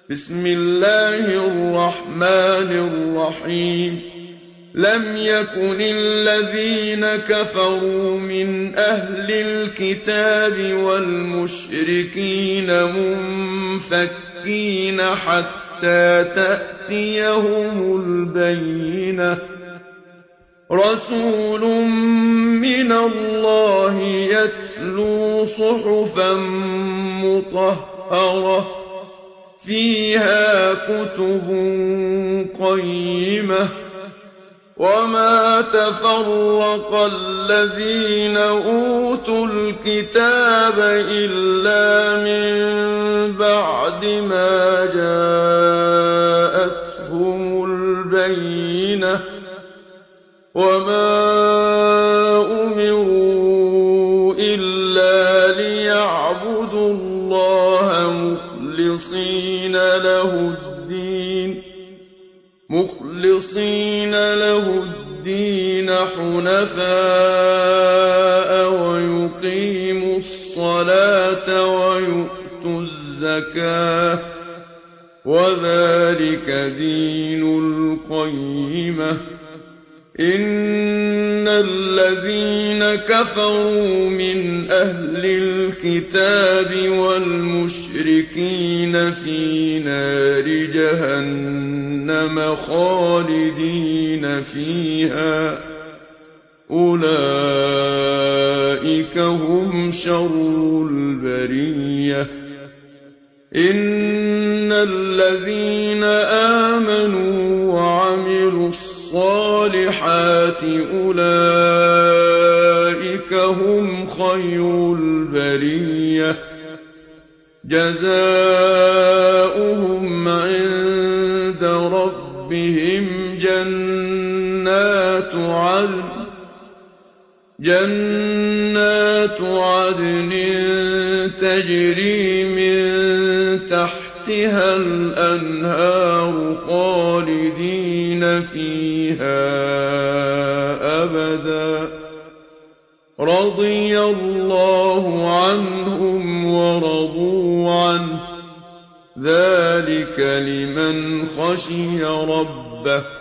بسم الله الرحمن الرحيم لم يكن الذين كفروا من أهل الكتاب والمشركين منفكين حتى تأتيهم البينة رسول من الله يتلو صحفا مطهرة فيها كتب قيمة وما تفرق الذين أوتوا الكتاب إلا من بعد ما جاءتهم البينة وما أمروا إلا ليعبدوا الله مخلصين له الدين حنفاء ويقيموا الصلاة ويؤتوا الزكاة وذلك دين القيمة إن الذين كفروا من أهل الكتاب والمشركين في نار جهنم خالدين فيها أولئك هم شر البرية إن الذين آمنوا وعملوا الصالحات أولئك هم خير البرية جزاؤهم عند ربهم جنات عدن تجري من تحتها الأنهار خالدين فيها أبدا رضي الله عنهم ورضوا عنه ذلك لمن خشي ربه